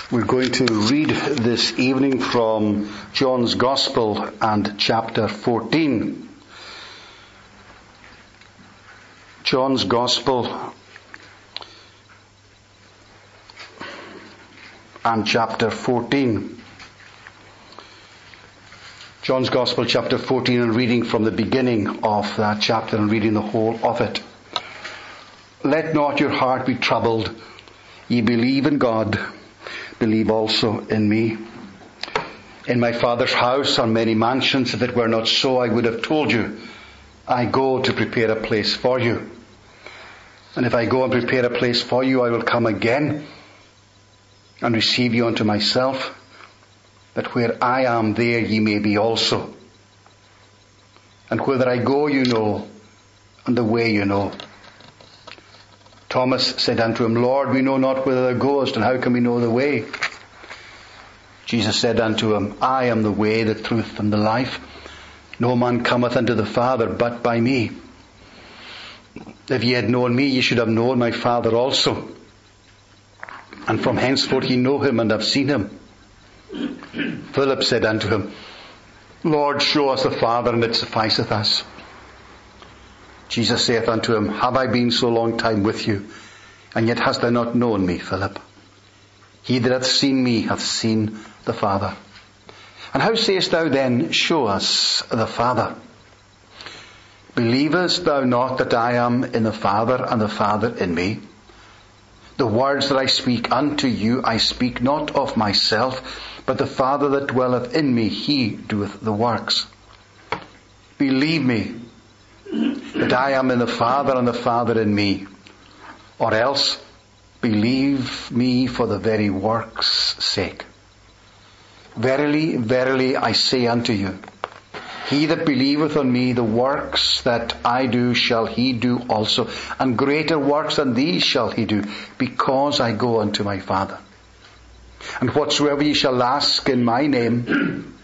We're going to read this evening from John's Gospel and chapter 14. John's Gospel and chapter 14. John's Gospel chapter 14, and reading from the beginning of that chapter and reading the whole of it. Let not your heart be troubled. Ye believe in God, believe also in me. In my Father's house are many mansions. If it were not so, I would have told you. I go to prepare a place for you. And if I go and prepare a place for you, I will come again and receive you unto myself, that where I am, there ye may be also. And whither I go you know, and the way you know. Thomas said unto him, Lord, we know not whither thou goest, and how can we know the way? Jesus said unto him, I am the way, the truth, and the life. No man cometh unto the Father but by me. If ye had known me, ye should have known my Father also. And from henceforth ye know him and have seen him. Philip said unto him, Lord, show us the Father, and it sufficeth us. Jesus saith unto him, Have I been so long time with you, and yet hast thou not known me, Philip? He that hath seen me hath seen the Father. And how sayest thou then, Show us the Father? Believest thou not that I am in the Father, and the Father in me? The words that I speak unto you, I speak not of myself, but the Father that dwelleth in me, he doeth the works. Believe me, that I am in the Father and the Father in me. Or else, believe me for the very works' sake. Verily, verily, I say unto you, he that believeth on me, the works that I do shall he do also, and greater works than these shall he do, because I go unto my Father. And whatsoever ye shall ask in my name,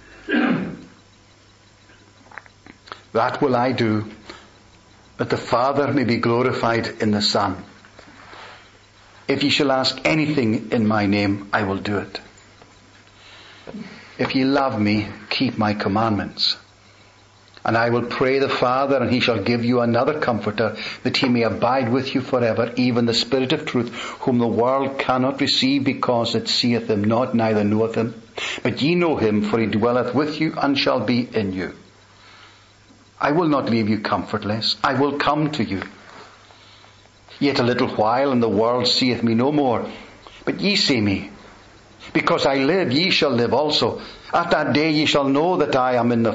that will I do, that the Father may be glorified in the Son. If ye shall ask anything in my name, I will do it. If ye love me, keep my commandments. And I will pray the Father, and he shall give you another Comforter, that he may abide with you forever, even the Spirit of truth, whom the world cannot receive, because it seeth him not, neither knoweth him. But ye know him, for he dwelleth with you, and shall be in you. I will not leave you comfortless. I will come to you. Yet a little while, and the world seeth me no more. But ye see me. Because I live, ye shall live also. At that day ye shall know that I am in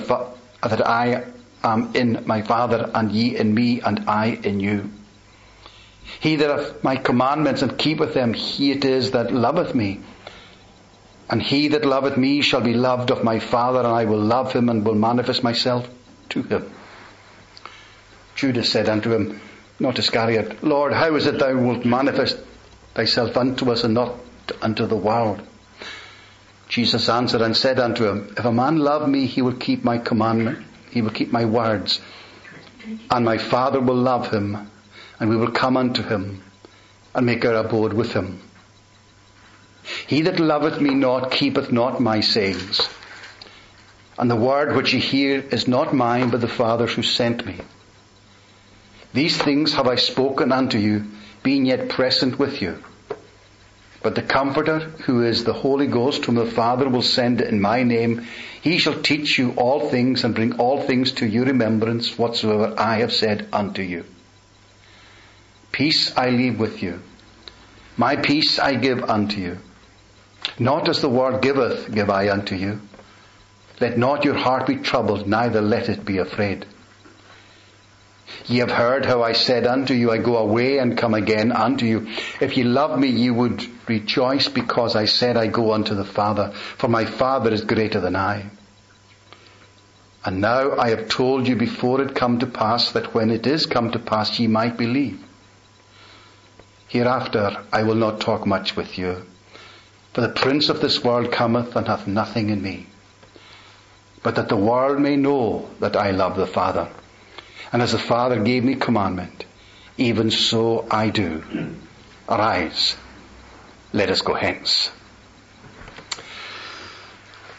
my Father, and ye in me, and I in you. He that hath my commandments and keepeth them, he it is that loveth me. And he that loveth me shall be loved of my Father, and I will love him, and will manifest myself to him. Judas said unto him, not Iscariot, Lord, how is it thou wilt manifest thyself unto us, and not unto the world? Jesus answered and said unto him, If a man love me, he will keep my commandment, he will keep my words, and my Father will love him, and we will come unto him, and make our abode with him. He that loveth me not keepeth not my sayings. And the word which ye hear is not mine, but the Father's who sent me. These things have I spoken unto you, being yet present with you. But the Comforter, who is the Holy Ghost, whom the Father will send in my name, he shall teach you all things, and bring all things to your remembrance, whatsoever I have said unto you. Peace I leave with you. My peace I give unto you. Not as the world giveth, give I unto you. Let not your heart be troubled, neither let it be afraid. Ye have heard how I said unto you, I go away and come again unto you. If ye love me, ye would rejoice, because I said, I go unto the Father, for my Father is greater than I. And now I have told you before it come to pass, that when it is come to pass, ye might believe. Hereafter I will not talk much with you, for the prince of this world cometh, and hath nothing in me. But that the world may know that I love the Father. And as the Father gave me commandment, even so I do. Arise, let us go hence.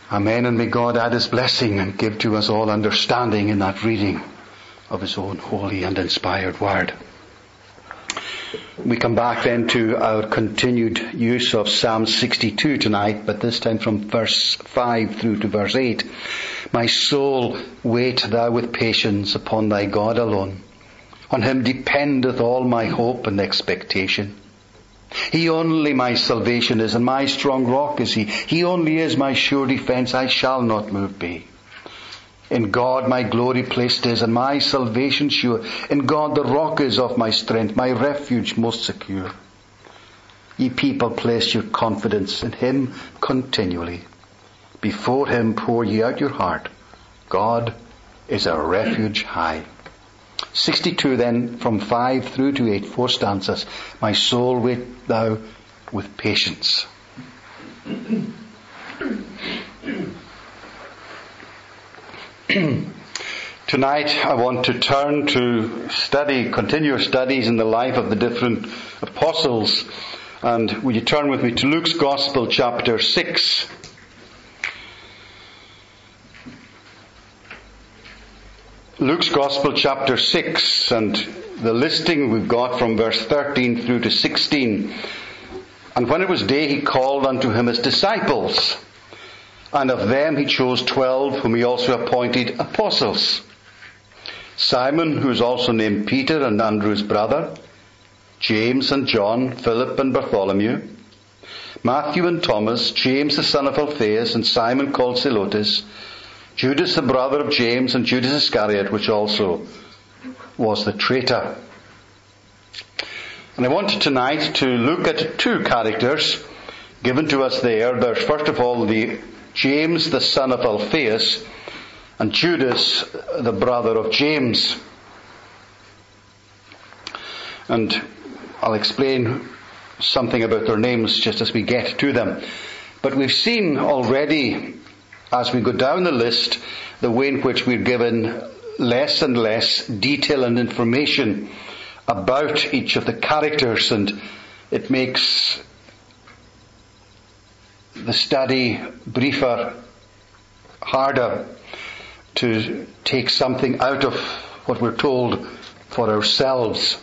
Amen, and may God add His blessing and give to us all understanding in that reading of His own holy and inspired Word. We come back then to our continued use of Psalm 62 tonight, but this time from verse 5 through to verse 8. My soul, wait thou with patience upon thy God alone. On Him dependeth all my hope and expectation. He only my salvation is, and my strong rock is He. He only is my sure defence, I shall not move be. In God my glory placed is, and my salvation sure. In God the rock is of my strength, my refuge most secure. Ye people, place your confidence in Him continually. Before Him pour ye out your heart. God is a refuge high. 62 then, from 5 through to 8, 4 stanzas. My soul, wait thou with patience. Tonight I want to turn to continue studies in the life of the different apostles. And will you turn with me to Luke's Gospel, chapter 6. Luke's Gospel, chapter 6, and the listing we've got from verse 13 through to 16. And when it was day, He called unto Him His disciples, and of them He chose 12, whom He also appointed apostles. Simon, who is also named Peter, and Andrew his brother, James and John, Philip and Bartholomew, Matthew and Thomas, James the son of Alphaeus, and Simon called Zelotes, Judas the brother of James, and Judas Iscariot, which also was the traitor. And I want tonight to look at 2 characters given to us there. There's first of all the James the son of Alphaeus, and Judas the brother of James. And I'll explain something about their names just as we get to them. But we've seen already, as we go down the list, the way in which we're given less and less detail and information about each of the characters, and it makes the study briefer, harder to take something out of what we're told for ourselves.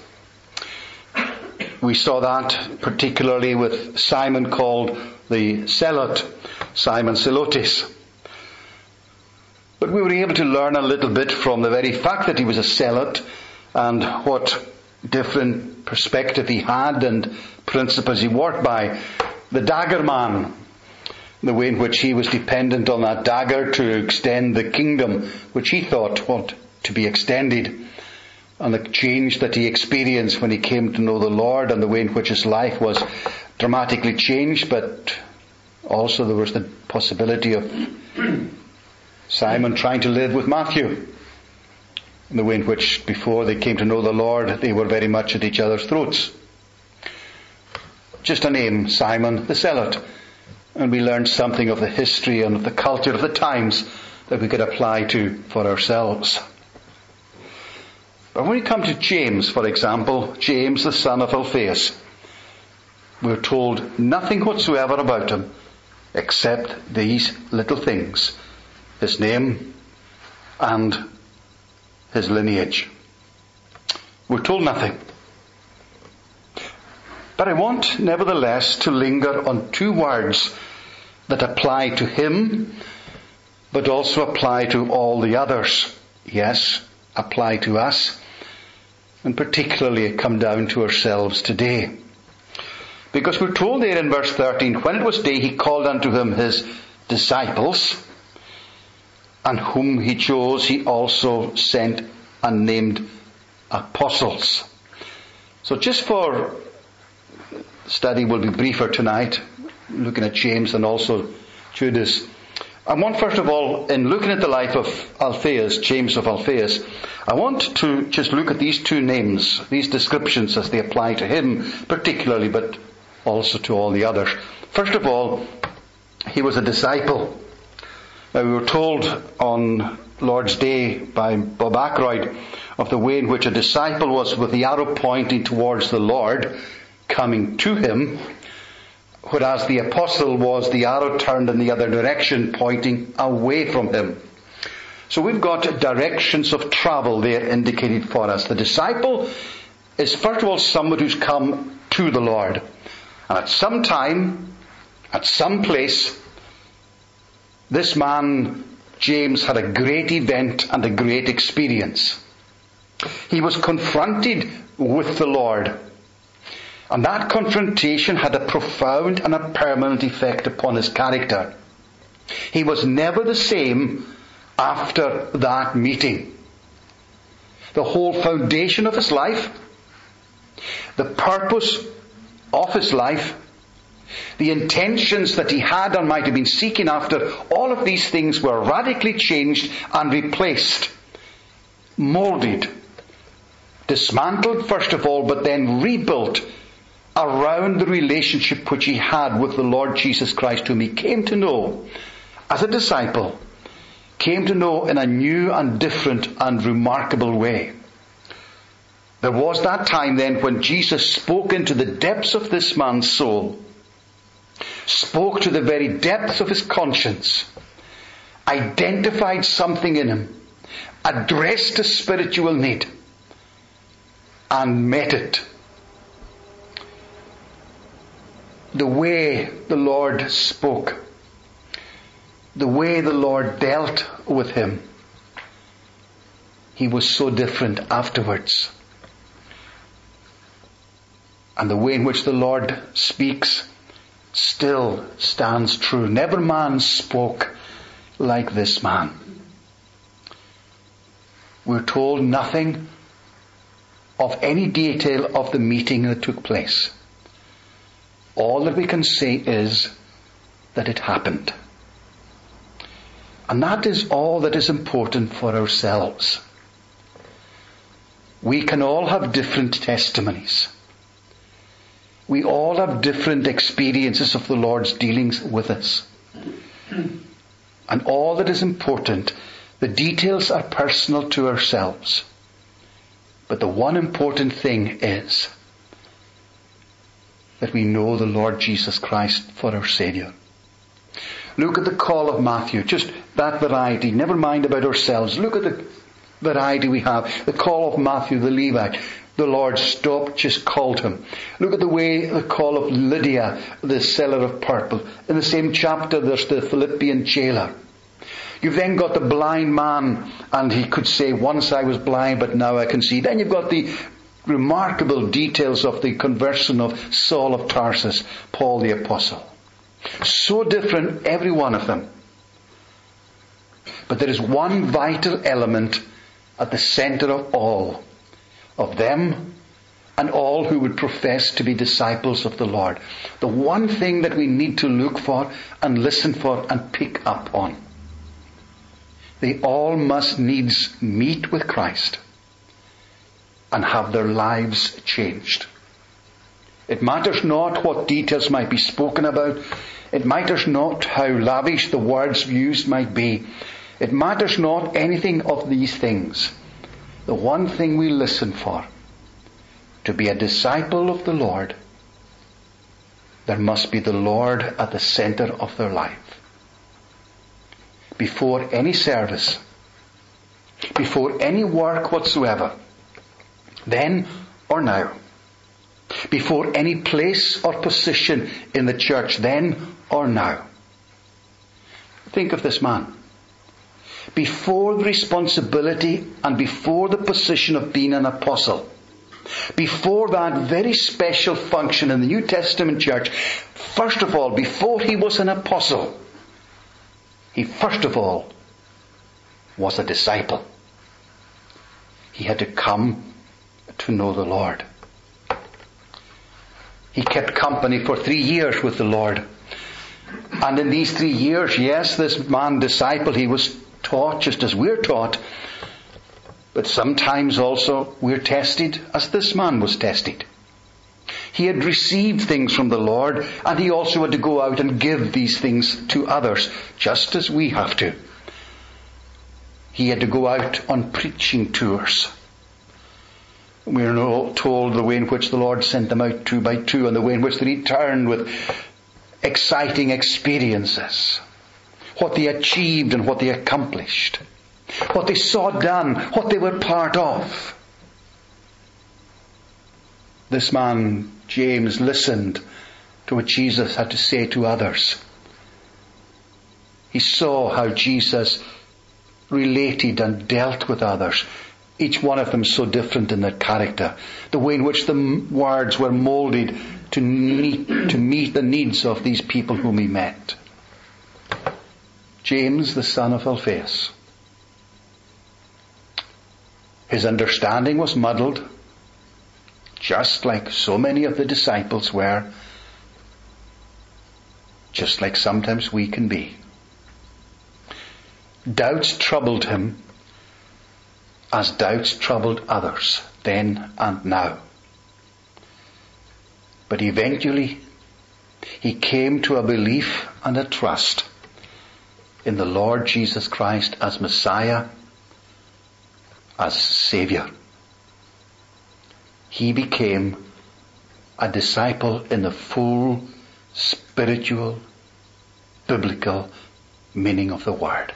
We saw that particularly with Simon called the Zealot, Simon Zelotes. But we were able to learn a little bit from the very fact that he was a zealot and what different perspective he had and principles he worked by. The dagger man, the way in which he was dependent on that dagger to extend the kingdom which he thought ought to be extended, and the change that he experienced when he came to know the Lord, and the way in which his life was dramatically changed, but also there was the possibility of Simon trying to live with Matthew, in the way in which before they came to know the Lord they were very much at each other's throats. Just a name, Simon the Zealot. And we learned something of the history and of the culture of the times that we could apply to for ourselves. But when we come to James, for example, James the son of Alphaeus, we're told nothing whatsoever about him except these little things: his name and his lineage. We're told nothing. But I want, nevertheless, to linger on 2 words that apply to him, but also apply to all the others. Yes, apply to us, and particularly come down to ourselves today. Because we're told there in verse 13, when it was day, He called unto Him His disciples, and whom He chose, He also sent and named apostles. So just for study will be briefer tonight, looking at James and also Judas. I want first of all, in looking at the life of Alphaeus, James of Alphaeus, I want to just look at these 2 names, these descriptions as they apply to him particularly, but also to all the others. First of all, he was a disciple. Now we were told on Lord's Day by Bob Ackroyd of the way in which a disciple was with the arrow pointing towards the Lord, coming to Him, whereas the apostle was the arrow turned in the other direction, pointing away from him. So we've got directions of travel there indicated for us. The disciple is first of all someone who's come to the Lord. And at some time, at some place, this man, James, had a great event and a great experience. He was confronted with the Lord. And that confrontation had a profound and a permanent effect upon his character. He was never the same after that meeting. The whole foundation of his life, the purpose of his life, the intentions that he had or might have been seeking after, all of these things were radically changed and replaced, moulded, dismantled first of all, but then rebuilt around the relationship which he had with the Lord Jesus Christ, whom he came to know as a disciple, came to know in a new and different and remarkable way. There was that time then when Jesus spoke into the depths of this man's soul, spoke to the very depths of his conscience, identified something in him, addressed a spiritual need, and met it. The way the Lord spoke, the way the Lord dealt with him, he was so different afterwards. And the way in which the Lord speaks still stands true. Never man spoke like this man. We're told nothing of any detail of the meeting that took place. All that we can say is that it happened. And that is all that is important for ourselves. We can all have different testimonies. We all have different experiences of the Lord's dealings with us. And all that is important, the details are personal to ourselves. But the one important thing is that we know the Lord Jesus Christ for our Saviour. Look at the call of Matthew, just that variety. Never mind about ourselves. Look at the variety we have. The call of Matthew the Levite. The Lord stopped, just called him. Look at the call of Lydia, the seller of purple. In the same chapter there's the Philippian jailer. You've then got the blind man, and he could say, once I was blind but now I can see. Then you've got the remarkable details of the conversion of Saul of Tarsus, Paul the Apostle. So different, every one of them. But there is one vital element at the center of all of them and all who would profess to be disciples of the Lord. The one thing that we need to look for and listen for and pick up on. They all must needs meet with Christ and have their lives changed. It matters not what details might be spoken about. It matters not how lavish the words used might be. It matters not anything of these things. The one thing we listen for, to be a disciple of the Lord, there must be the Lord at the center of their life. Before any service, before any work whatsoever, then or now, before any place or position in the church, then or now. Think of this man. Before the responsibility and before the position of being an apostle, before that very special function in the New Testament church, first of all, before he was an apostle, he first of all was a disciple. He had to come to know the Lord. He kept company for 3 years with the Lord. And in these 3 years, yes, this man disciple, he was taught just as we're taught. But sometimes also we're tested as this man was tested. He had received things from the Lord, and he also had to go out and give these things to others, just as we have to. He had to go out on preaching tours. We're told the way in which the Lord sent them out 2 by 2, and the way in which they returned with exciting experiences, what they achieved and what they accomplished, what they saw done, what they were part of. This man, James, listened to what Jesus had to say to others. He saw how Jesus related and dealt with others, each one of them so different in their character, the way in which the words were molded to meet the needs of these people whom he met. James, the son of Alphaeus. His understanding was muddled, just like so many of the disciples were, just like sometimes we can be. Doubts troubled him as doubts troubled others then and now. But eventually he came to a belief and a trust in the Lord Jesus Christ as Messiah, as Saviour. He became a disciple in the full spiritual, biblical meaning of the word.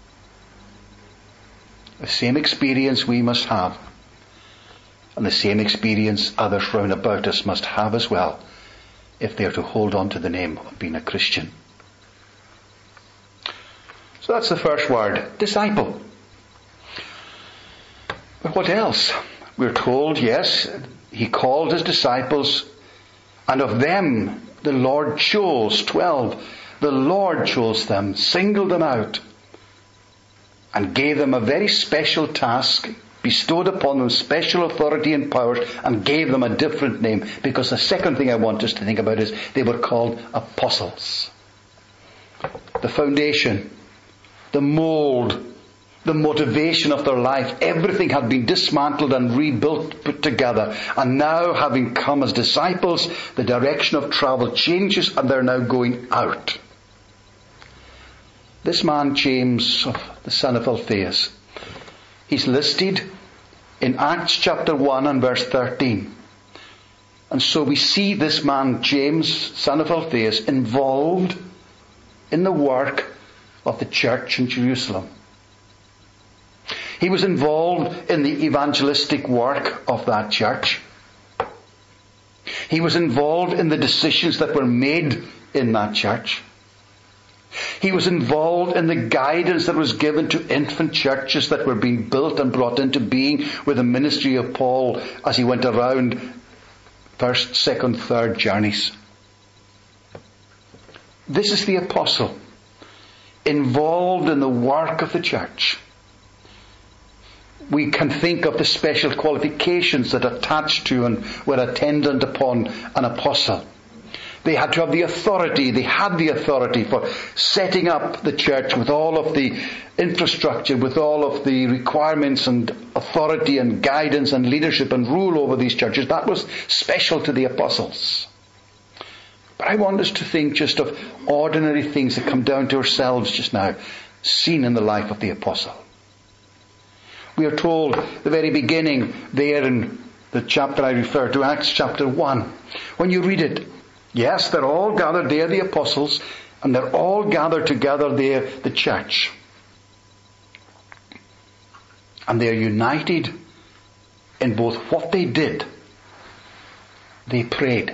The same experience we must have, and the same experience others round about us must have as well, if they are to hold on to the name of being a Christian. So that's the first word, disciple. But what else? We're told, yes, he called his disciples, and of them the Lord chose 12. The Lord chose them, singled them out, and gave them a very special task, bestowed upon them special authority and powers, and gave them a different name. Because the second thing I want us to think about is they were called apostles. The foundation, the mold, the motivation of their life, everything had been dismantled and rebuilt, put together. And now, having come as disciples, the direction of travel changes and they're now going out. This man, James, the son of Alphaeus, he's listed in Acts chapter 1 and verse 13. And so we see this man, James, son of Alphaeus, involved in the work of the church in Jerusalem. He was involved in the evangelistic work of that church. He was involved in the decisions that were made in that church. He was involved in the guidance that was given to infant churches that were being built and brought into being with the ministry of Paul as he went around first, second, third journeys. This is the apostle, involved in the work of the church. We can think of the special qualifications that attached to and were attendant upon an apostle. They had to have the authority. They had the authority for setting up the church with all of the infrastructure, with all of the requirements and authority and guidance and leadership and rule over these churches. That was special to the apostles. But I want us to think just of ordinary things that come down to ourselves just now, seen in the life of the apostle. We are told at the very beginning there in the chapter I refer to, Acts chapter 1. When you read it, yes, they're all gathered there, the apostles, and they're all gathered together there, the church. And they're united in both what they did, they prayed,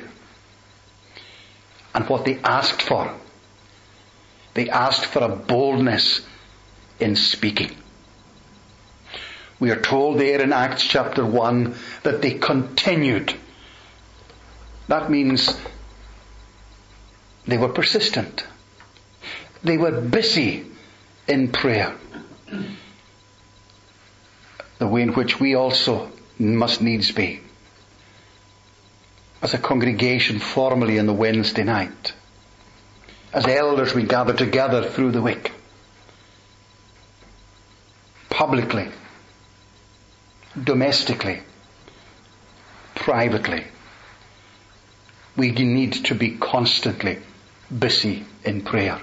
and what they asked for. They asked for a boldness in speaking. We are told there in Acts chapter 1 that they continued. That means they were persistent. They were busy in prayer. The way in which we also must needs be. As a congregation formally on the Wednesday night. As elders we gather together through the week. Publicly. Domestically. Privately. We need to be constantly busy in prayer.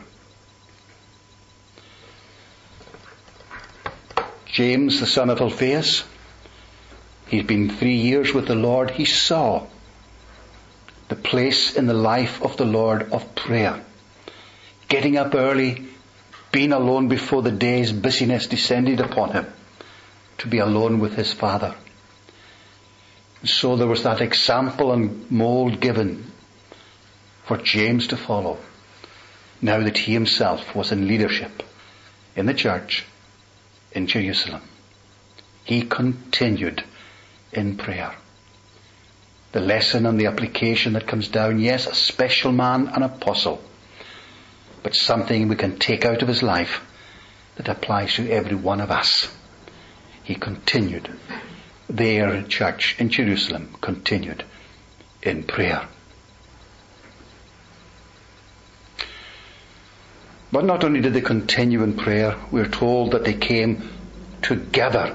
James, the son of Alphaeus, he's been 3 years with the Lord. He saw the place in the life of the Lord of prayer. getting up early, being alone before the day's busyness descended upon him, to be alone with his Father. So there was that example and mould given for James to follow, now that he himself was in leadership in the church in Jerusalem. He continued in prayer. The lesson and the application that comes down, yes, a special man, an apostle, but something we can take out of his life that applies to every one of us. He continued there in church in Jerusalem, continued in prayer. But not only did they continue in prayer, we're told that they came together.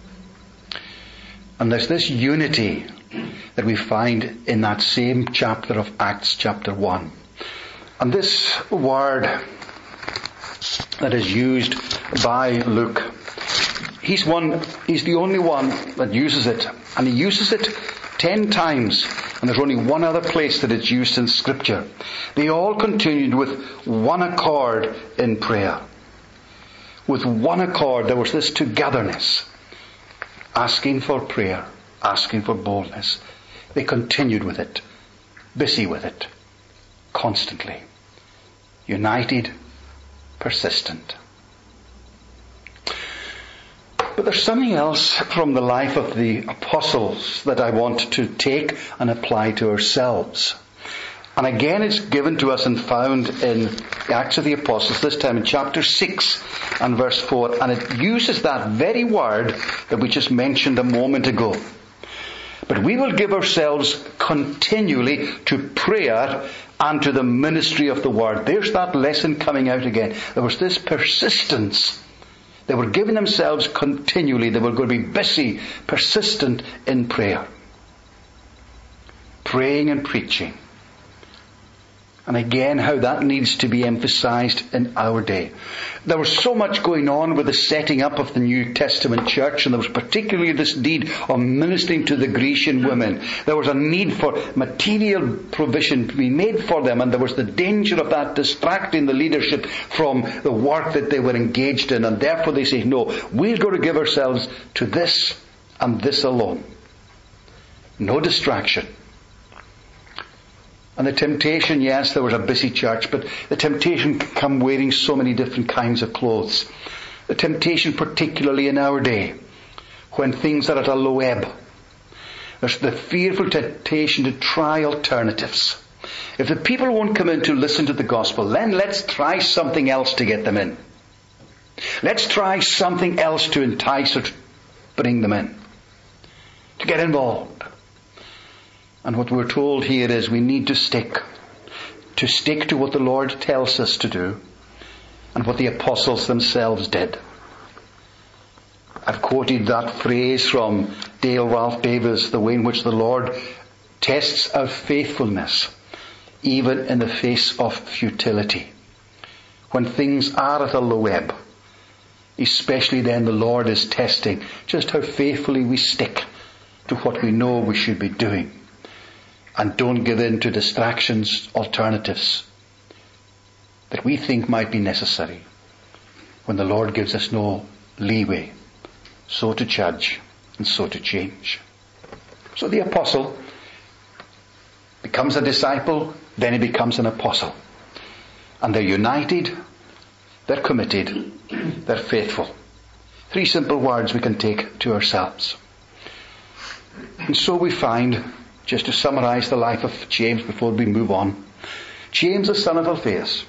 And there's this unity that we find in that same chapter of Acts, chapter 1. And this word that is used by Luke, he's the only one that uses it. And he uses it 10 times. And there's only one other place that it's used in Scripture. They all continued with one accord in prayer. With one accord, there was this togetherness. Asking for prayer, asking for boldness. They continued with it, busy with it, constantly. United, persistent. But there's something else from the life of the apostles that I want to take and apply to ourselves. And again, it's given to us and found in the Acts of the Apostles, this time in chapter 6 and verse 4. And it uses that very word that we just mentioned a moment ago. But we will give ourselves continually to prayer and to the ministry of the word. There's that lesson coming out again. There was this persistence. They were giving themselves continually. They were going to be busy, persistent in prayer. Praying and preaching. And again, how that needs to be emphasized in our day. There was so much going on with the setting up of the New Testament church, and there was particularly this need of ministering to the Grecian women. There was a need for material provision to be made for them, and there was the danger of that distracting the leadership from the work that they were engaged in, and therefore they say, no, we're going to give ourselves to this and this alone. No distraction. And the temptation, yes, there was a busy church, but the temptation can come wearing so many different kinds of clothes. The temptation particularly in our day, when things are at a low ebb. There's the fearful temptation to try alternatives. If the people won't come in to listen to the gospel, then let's try something else to get them in. Let's try something else to entice or to bring them in. To get involved. And what we're told here is we need to stick to what the Lord tells us to do and what the apostles themselves did. I've quoted that phrase from Dale Ralph Davis, the way in which the Lord tests our faithfulness even in the face of futility. When things are at a low ebb, especially then the Lord is testing just how faithfully we stick to what we know we should be doing. And don't give in to distractions, alternatives that we think might be necessary when the Lord gives us no leeway so to judge and so to change. So the apostle becomes a disciple, then he becomes an apostle. And they're united, they're committed, they're faithful. 3 simple words we can take to ourselves. And so we find, just to summarize the life of James before we move on. James, the son of Alphaeus.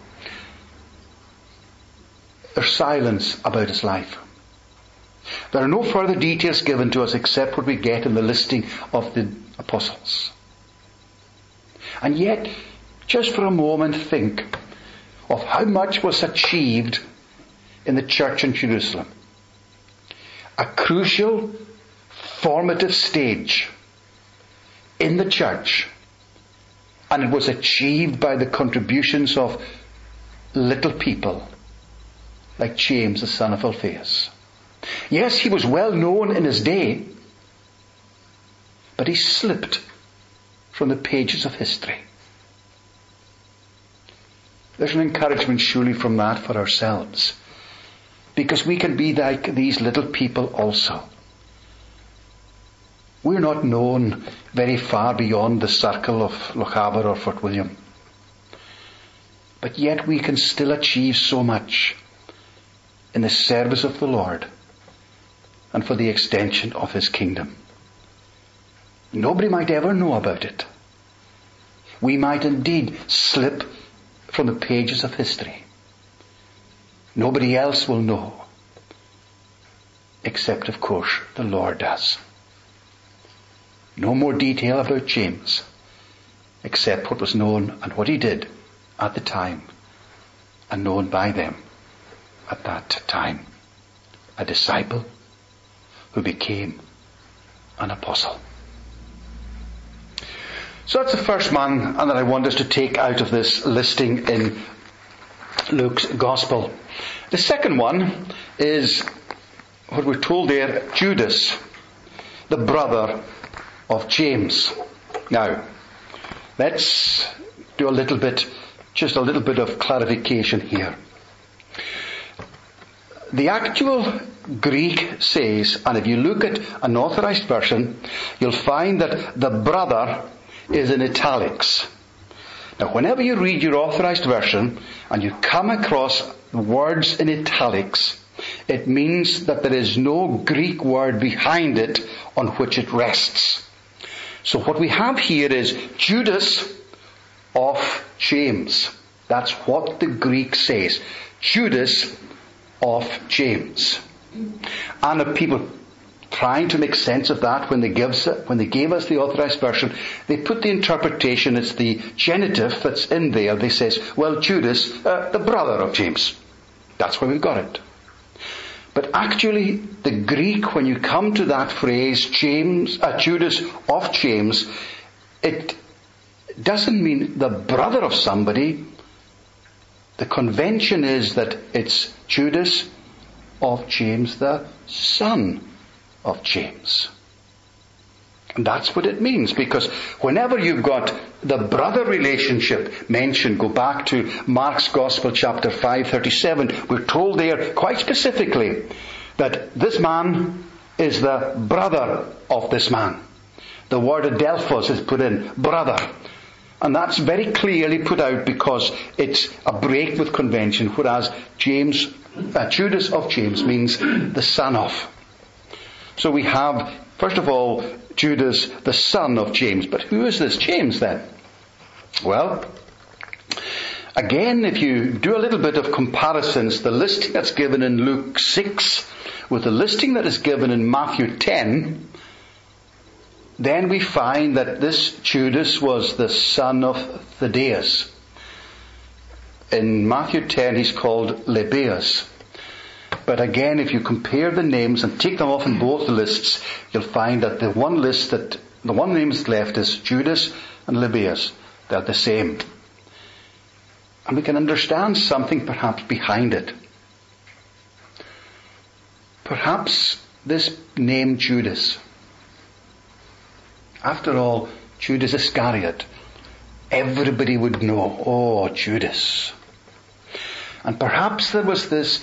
There's silence about his life. There are no further details given to us except what we get in the listing of the apostles. And yet, just for a moment think of how much was achieved in the church in Jerusalem. A crucial, formative stage in the church, and it was achieved by the contributions of little people like James, the son of Alphaeus. Yes, he was well known in his day, but he slipped from the pages of history. There's an encouragement surely from that for ourselves. Because we can be like these little people also. We're not known very far beyond the circle of Lochaber or Fort William. But yet we can still achieve so much in the service of the Lord and for the extension of His kingdom. Nobody might ever know about it. We might indeed slip from the pages of history. Nobody else will know, except of course the Lord does. No more detail about James, except what was known and what he did at the time, and known by them at that time. A disciple who became an apostle. So that's the first man and that I want us to take out of this listing in Luke's Gospel. The second one is what we're told there, Judas, the brother of James. Now, let's do just a little bit of clarification here. The actual Greek says, and if you look at an authorized version, you'll find that the brother is in italics. Now, whenever you read your authorized version and you come across words in italics, it means that there is no Greek word behind it on which it rests. So what we have here is Judas of James. That's what the Greek says. Judas of James. And if people trying to make sense of that when they gave us the authorized version, they put the interpretation, it's the genitive that's in there. They says, well, Judas, the brother of James. That's where we've got it. But actually, the Greek, when you come to that phrase, Judas of James, it doesn't mean the brother of somebody. The convention is that it's Judas of James, the son of James. And that's what it means, because whenever you've got the brother relationship mentioned, go back to Mark's Gospel chapter 5:37, we're told there quite specifically that this man is the brother of this man. The word adelphos is put in, brother. And that's very clearly put out because it's a break with convention, whereas Judas of James means the son of. So we have, first of all, Judas, the son of James. But who is this James then? Well, again, if you do a little bit of comparisons, the listing that's given in Luke 6 with the listing that is given in Matthew 10, then we find that this Judas was the son of Thaddeus. In Matthew 10 he's called Lebbaeus. But again, if you compare the names and take them off in both lists, you'll find that the one name that's left is Judas and Lebbaeus. They're the same. And we can understand something perhaps behind it. Perhaps this name Judas, after all, Judas Iscariot, everybody would know, oh, Judas. And perhaps there was this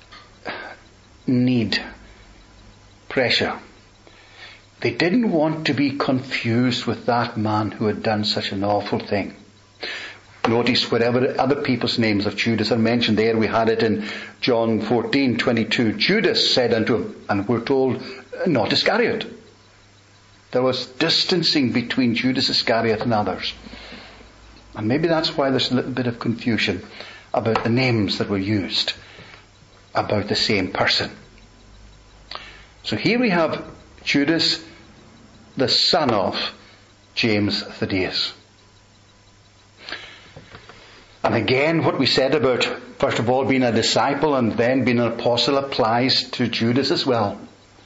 need, pressure. They didn't want to be confused with that man who had done such an awful thing. Notice wherever other people's names of Judas are mentioned there, we had it in John 14:22. Judas said unto him, and we're told, not Iscariot. There was distancing between Judas Iscariot and others. And maybe that's why there's a little bit of confusion about the names that were used about the same person. So here we have Judas, the son of James Thaddeus. And again, what we said about, first of all, being a disciple and then being an apostle applies to Judas as well.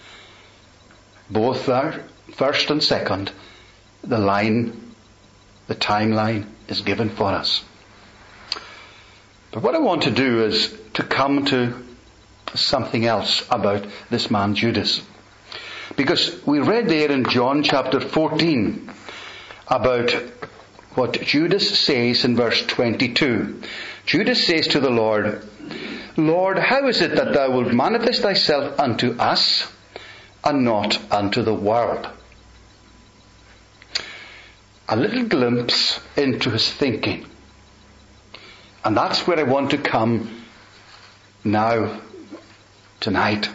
Both are first and second. The timeline is given for us. But what I want to do is to come to something else about this man Judas. Because we read there in John chapter 14 about what Judas says in verse 22. Judas says to the Lord, Lord, how is it that thou wilt manifest thyself unto us and not unto the world? A little glimpse into his thinking. And that's where I want to come now, tonight.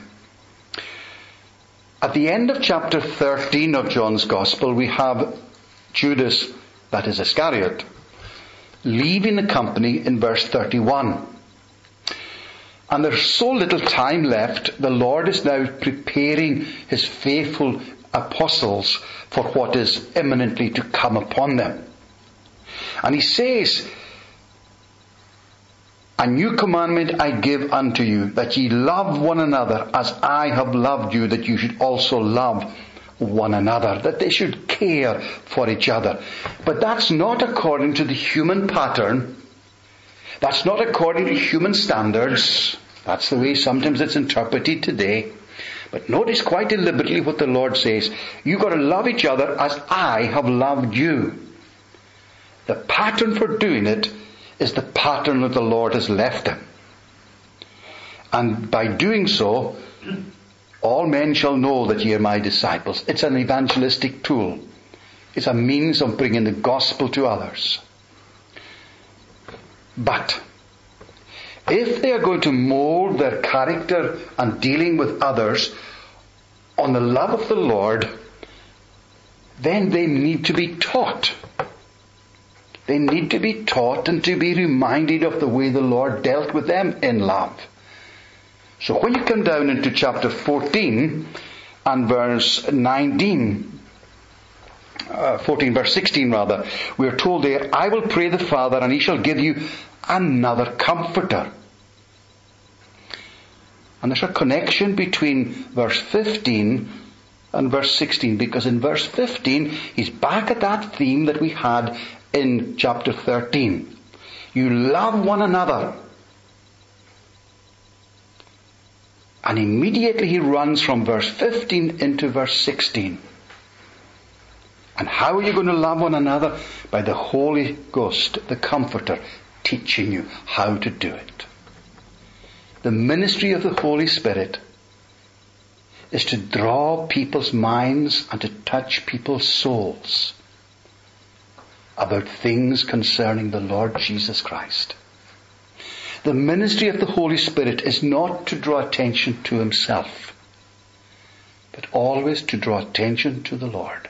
At the end of chapter 13 of John's Gospel, we have Judas, that is Iscariot, leaving the company in verse 31. And there's so little time left, the Lord is now preparing his faithful apostles for what is imminently to come upon them. And he says, a new commandment I give unto you, that ye love one another as I have loved you, that you should also love one another, that they should care for each other. But that's not according to the human pattern. That's not according to human standards. That's the way sometimes it's interpreted today. But notice quite deliberately what the Lord says. You've got to love each other as I have loved you. The pattern for doing it is the pattern that the Lord has left him. And by doing so, all men shall know that ye are my disciples. It's an evangelistic tool. It's a means of bringing the gospel to others. But if they are going to mold their character and dealing with others on the love of the Lord, then they need to be taught. They need to be taught and to be reminded of the way the Lord dealt with them in love. So when you come down into chapter 14 and verse 19, 14 verse 16 rather, we are told there, I will pray the Father and he shall give you another comforter. And there's a connection between verse 15 and verse 16, because in verse 15 he's back at that theme that we had in chapter 13. You love one another. And immediately he runs from verse 15 into verse 16. And how are you going to love one another? By the Holy Ghost, the Comforter, teaching you how to do it. The ministry of the Holy Spirit is to draw people's minds and to touch people's souls about things concerning the Lord Jesus Christ. The ministry of the Holy Spirit is not to draw attention to himself, but always to draw attention to the Lord.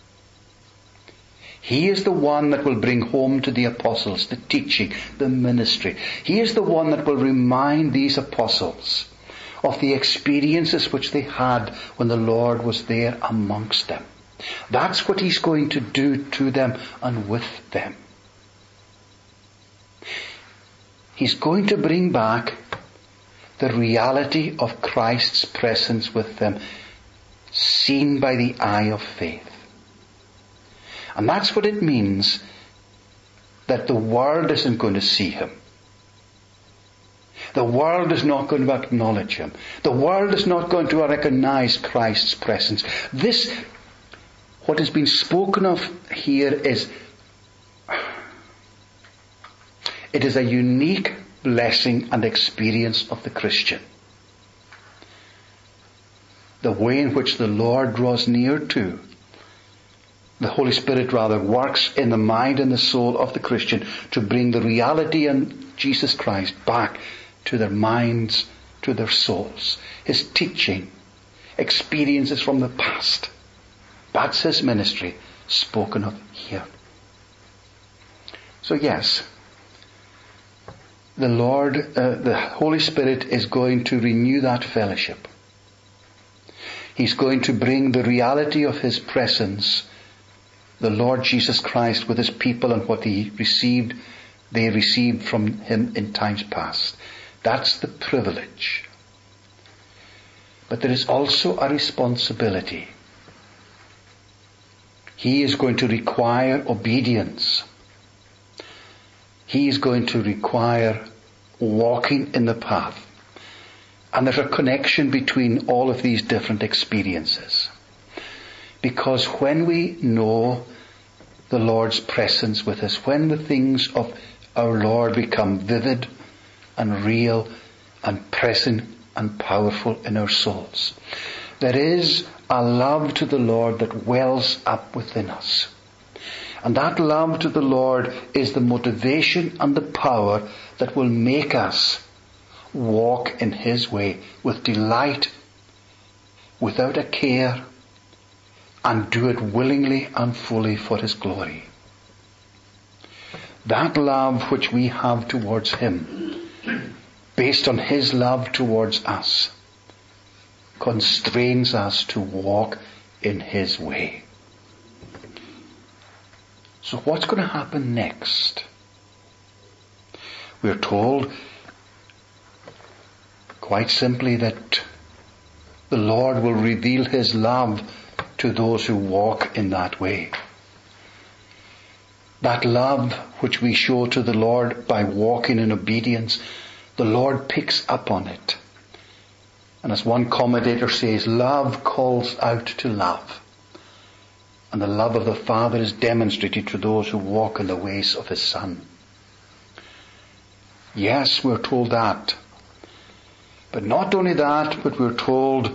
He is the one that will bring home to the apostles the teaching, the ministry. He is the one that will remind these apostles of the experiences which they had when the Lord was there amongst them. That's what he's going to do to them and with them. He's going to bring back the reality of Christ's presence with them, seen by the eye of faith. And that's what it means that the world isn't going to see him. The world is not going to acknowledge him. The world is not going to recognize Christ's presence. This, what has been spoken of here is, it is a unique blessing and experience of the Christian. The way in which the Lord draws near to, the Holy Spirit rather, works in the mind and the soul of the Christian to bring the reality and Jesus Christ back to their minds, to their souls. His teaching, experiences from the past. That's his ministry spoken of here. So yes, the Lord, the Holy Spirit is going to renew that fellowship. He's going to bring the reality of his presence, the Lord Jesus Christ with his people and what they received from him in times past. That's the privilege. But there is also a responsibility. He is going to require obedience. He is going to require walking in the path. And there's a connection between all of these different experiences. Because when we know the Lord's presence with us, when the things of our Lord become vivid and real and present and powerful in our souls. There is a love to the Lord that wells up within us. And that love to the Lord is the motivation and the power that will make us walk in His way with delight, without a care, and do it willingly and fully for His glory. That love which we have towards Him, based on His love towards us, constrains us to walk in His way. So what's going to happen next? We're told quite simply that the Lord will reveal His love to those who walk in that way. That love which we show to the Lord by walking in obedience, the Lord picks up on it. And as one commentator says, love calls out to love. And the love of the Father is demonstrated to those who walk in the ways of His Son. Yes, we're told that. But not only that, but we're told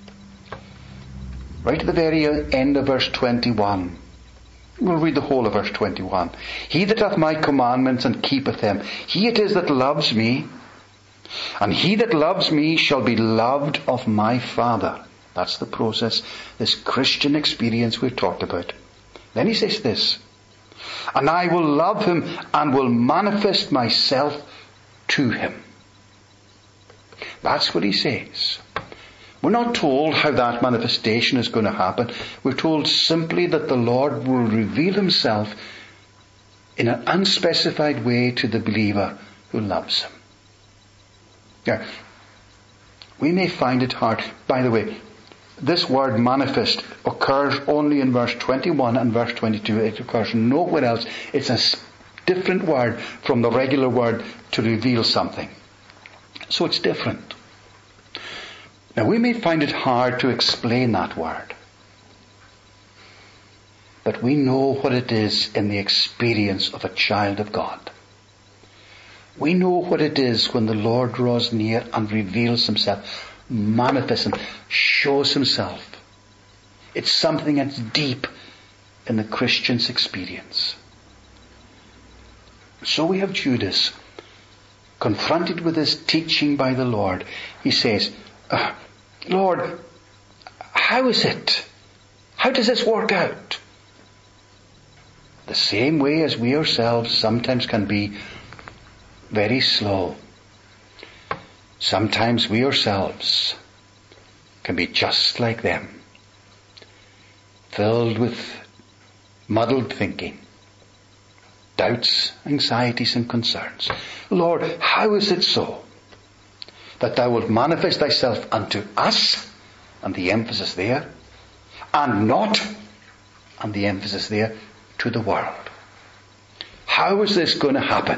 right at the very end of verse 21. We'll read the whole of verse 21. He that hath my commandments and keepeth them, he it is that loves me, and he that loves me shall be loved of my Father. That's the process, this Christian experience we've talked about. Then he says this, and I will love him and will manifest myself to him. That's what he says. We're not told how that manifestation is going to happen. We're told simply that the Lord will reveal Himself in an unspecified way to the believer who loves Him. Now, we may find it hard. By the way, this word manifest occurs only in verse 21 and verse 22. It occurs nowhere else. It's a different word from the regular word to reveal something. So it's different. Now we may find it hard to explain that word. But we know what it is in the experience of a child of God. We know what it is when the Lord draws near and reveals Himself, manifests Him, shows Himself. It's something that's deep in the Christian's experience. So we have Judas, confronted with this teaching by the Lord. He says, Lord, how is it? How does this work out? The same way as we ourselves sometimes can be very slow. Sometimes we ourselves can be just like them, filled with muddled thinking, doubts, anxieties and concerns. Lord, how is it so that Thou wilt manifest Thyself unto us, and the emphasis there, and not, and the emphasis there, to the world? How is this going to happen?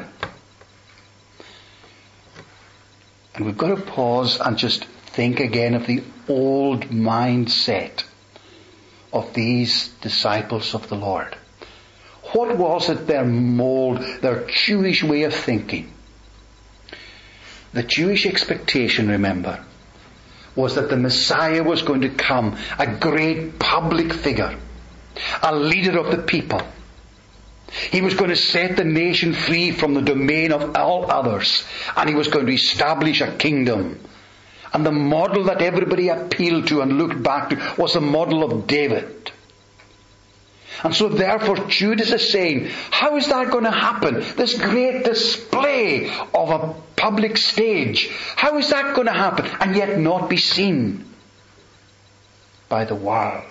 And we've got to pause and just think again of the old mindset of these disciples of the Lord. What was it their mold, their Jewish way of thinking? The Jewish expectation, remember, was that the Messiah was going to come, a great public figure, a leader of the people. He was going to set the nation free from the domain of all others, and He was going to establish a kingdom. And the model that everybody appealed to and looked back to was the model of David. And so therefore Judas is saying, how is that going to happen? This great display of a public stage. How is that going to happen and yet not be seen by the world?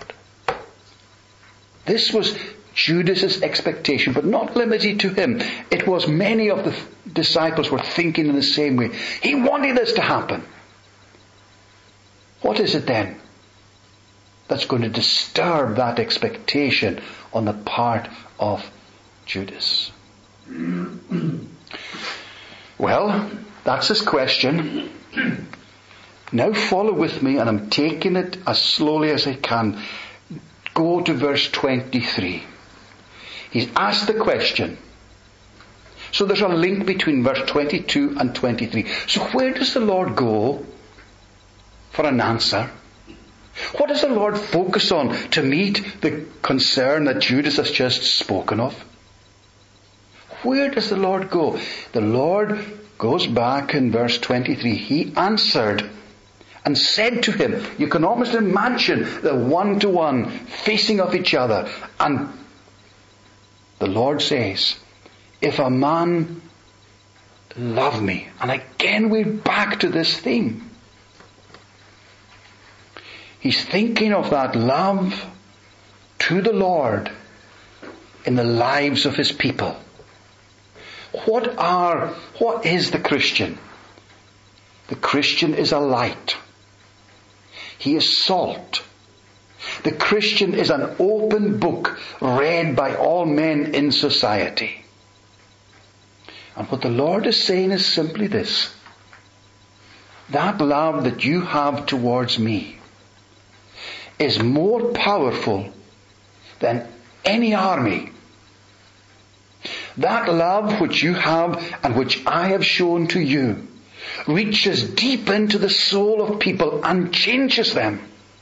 This was Judas' expectation, but not limited to him. It was many of the disciples were thinking in the same way. He wanted this to happen. What is it then that's going to disturb that expectation on the part of Judas? Well, that's his question. Now follow with me, and I'm taking it as slowly as I can. Go to verse 23. He's asked the question, So there's a link between verse 22 and 23. So where does the Lord go for an answer? What does the Lord focus on to meet the concern that Judas has just spoken of? Where does the Lord go? The Lord goes back in verse 23. He answered and said to him, you can almost imagine the one-to-one facing off each other. And the Lord says, if a man love me, and again we're back to this theme. He's thinking of that love to the Lord in the lives of his people. What is the Christian? The Christian is a light. He is salt. The Christian is an open book read by all men in society. And what the Lord is saying is simply this. That love that you have towards me is more powerful than any army. That love which you have and which I have shown to you reaches deep into the soul of people and changes them.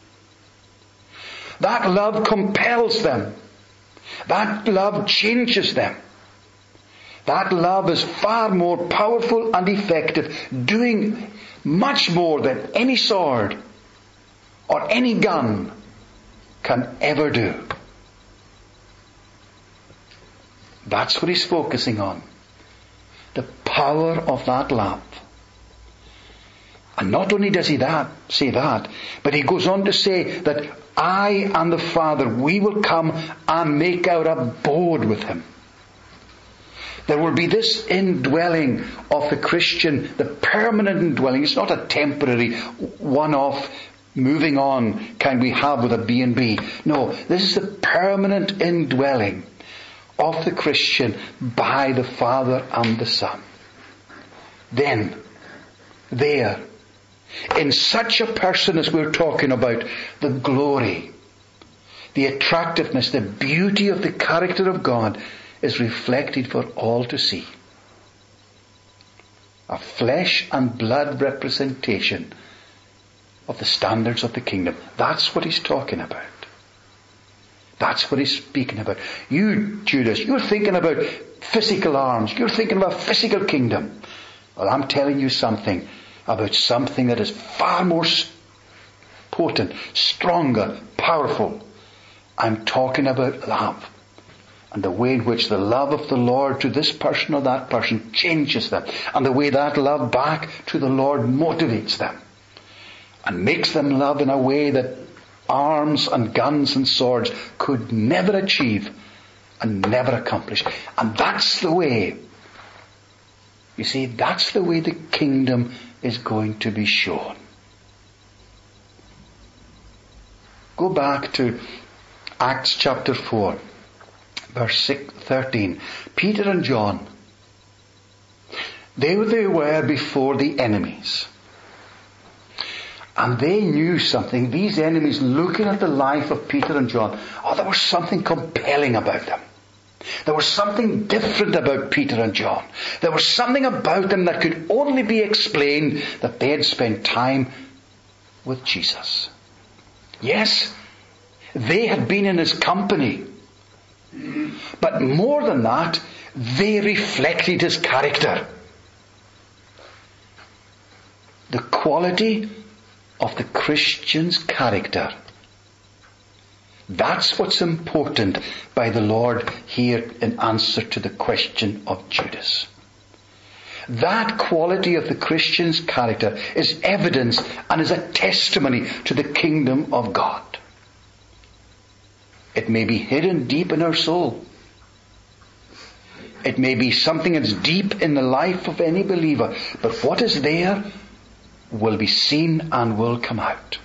That love compels them. That love changes them. That love is far more powerful and effective, doing much more than any sword or any gun can ever do. That's what he's focusing on. The power of that love. And not only does he say that, but he goes on to say that I and the Father, we will come and make our abode with him. There will be this indwelling of the Christian, the permanent indwelling. It's not a temporary, one-off, moving on kind we have with a B&B. No, this is the permanent indwelling of the Christian by the Father and the Son. Then, there, in such a person as we're talking about, the glory, the attractiveness, the beauty of the character of God is reflected for all to see. A flesh and blood representation of the standards of the kingdom. That's what he's talking about. That's what he's speaking about. You, Judas, you're thinking about physical arms. You're thinking about physical kingdom. Well, I'm telling you something about something that is far more potent, stronger, powerful. I'm talking about love. And the way in which the love of the Lord to this person or that person changes them. And the way that love back to the Lord motivates them. And makes them love in a way that arms and guns and swords could never achieve and never accomplish. And that's the way, you see, that's the way the kingdom is going to be shown. Go back to Acts chapter 4. Verse 13. Peter and John, they were before the enemies. And they knew something. These enemies, looking at the life of Peter and John, there was something compelling about them. There was something different about Peter and John. There was something about them that could only be explained that they had spent time with Jesus. Yes, they had been in his company. But more than that, they reflected his character. The quality of the Christian's character. That's what's important by the Lord here in answer to the question of Judas. That quality of the Christian's character is evidence and is a testimony to the kingdom of God. It may be hidden deep in our soul. It may be something that's deep in the life of any believer. But what is there will be seen and will come out.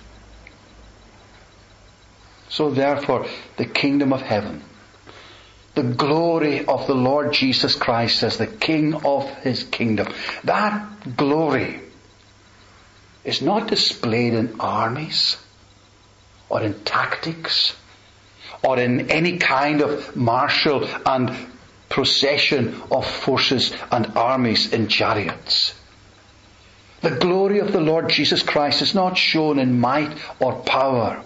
So therefore, the kingdom of heaven, the glory of the Lord Jesus Christ as the King of his kingdom, that glory is not displayed in armies or in tactics or in any kind of martial and procession of forces and armies in chariots. The glory of the Lord Jesus Christ is not shown in might or power.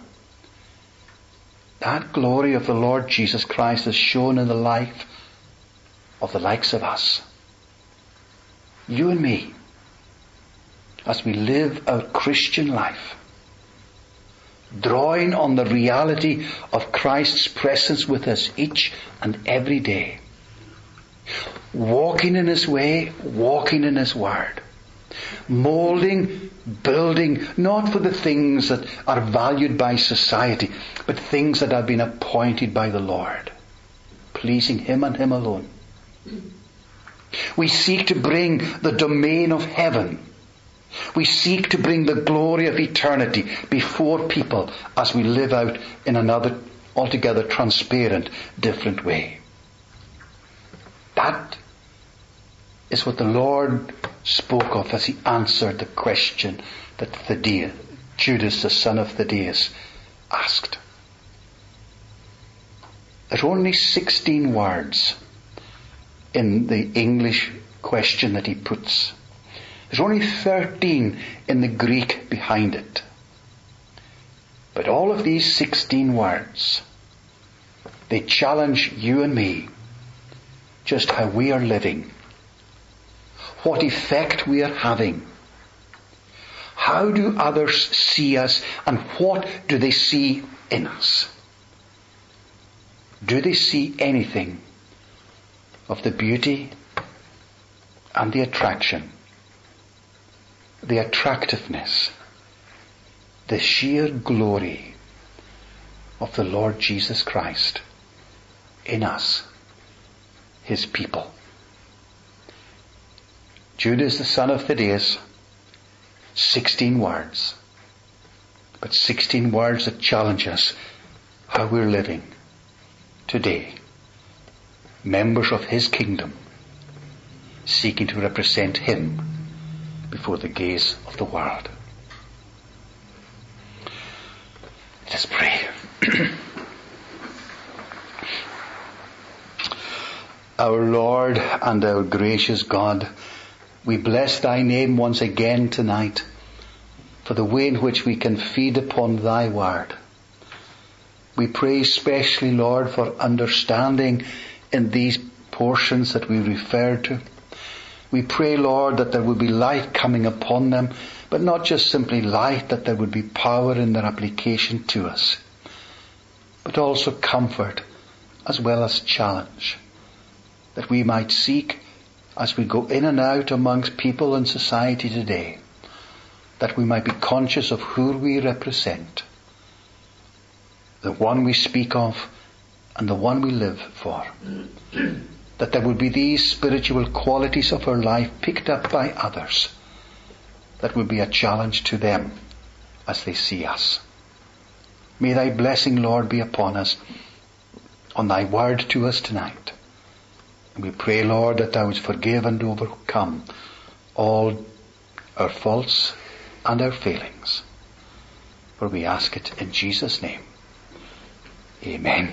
That glory of the Lord Jesus Christ is shown in the life of the likes of us. You and me, as we live our Christian life, drawing on the reality of Christ's presence with us each and every day, walking in His way, walking in His word, moulding, building, not for the things that are valued by society, but things that have been appointed by the Lord, pleasing Him and Him alone. We seek to bring the domain of heaven. We seek to bring the glory of eternity before people as we live out in another altogether transparent, different way. That is what the Lord spoke of as He answered the question that Judas, the son of Thaddeus, asked. There's only 16 words in the English question that he puts. There's only 13 in the Greek behind it. But all of these 16 words, they challenge you and me just how we are living, what effect we are having. How do others see us, and what do they see in us? Do they see anything of the beauty and the attraction, the attractiveness, the sheer glory of the Lord Jesus Christ in us, His people? Judas, the son of Thaddeus, 16 words, but 16 words that challenge us how we're living today, members of His kingdom, seeking to represent Him before the gaze of the world. Let us pray. Our Lord and our gracious God, we bless Thy name once again tonight for the way in which we can feed upon Thy word. We pray especially, Lord, for understanding in these portions that we referred to. We pray, Lord, that there would be light coming upon them, but not just simply light, that there would be power in their application to us, but also comfort as well as challenge, that we might seek as we go in and out amongst people in society today, that we might be conscious of who we represent, the one we speak of and the one we live for. That there would be these spiritual qualities of our life picked up by others, that would be a challenge to them as they see us. May Thy blessing, Lord, be upon us, on Thy word to us tonight. And we pray, Lord, that Thou would forgive and overcome all our faults and our failings. For we ask it in Jesus' name. Amen.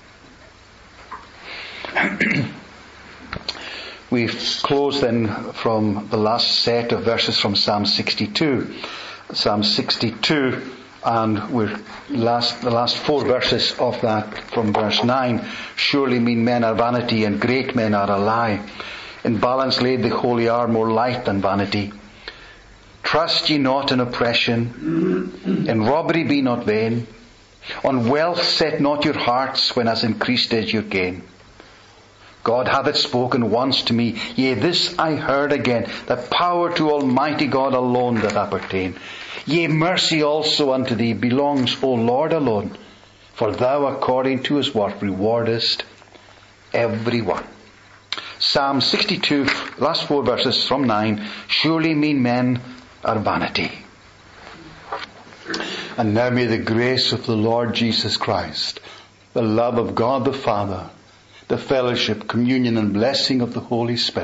We've closed then from the last set of verses from Psalm 62. Psalm 62, and the last 4 verses of that from verse 9. Surely mean men are vanity, and great men are a lie. In balance laid the holy are more light than vanity. Trust ye not in oppression, in robbery be not vain. On wealth set not your hearts, when as increased is your gain. God hath it spoken once to me, yea, this I heard again, that power to Almighty God alone doth appertain. Yea, mercy also unto Thee belongs, O Lord, alone, for Thou according to His work rewardest every one. Psalm 62, last 4 verses from 9, surely mean men are vanity. And now may the grace of the Lord Jesus Christ, the love of God the Father, the fellowship, communion and blessing of the Holy Spirit